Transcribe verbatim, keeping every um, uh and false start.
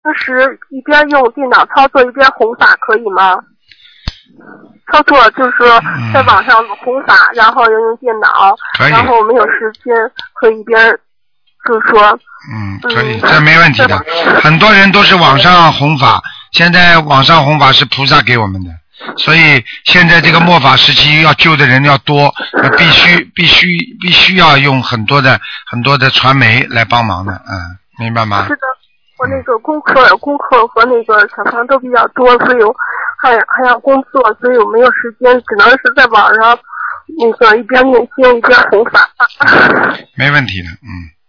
时一边用电脑操作一边弘法可以吗？操作就是说在网上弘法，然后又用电脑，然后没有时间可以一边就是说。 嗯，可以，这没问题的。很多人都是网上弘法，现在网上弘法是菩萨给我们的，所以现在这个末法时期要救的人要多，那必须必须必须要用很多的很多的传媒来帮忙的，嗯，明白吗？ 是的，我那个功课、嗯、功课和那个小房都比较多，所以我还还要工作，所以我没有时间，只能是在网上那个一边念经一边弘法。 没问题的，嗯。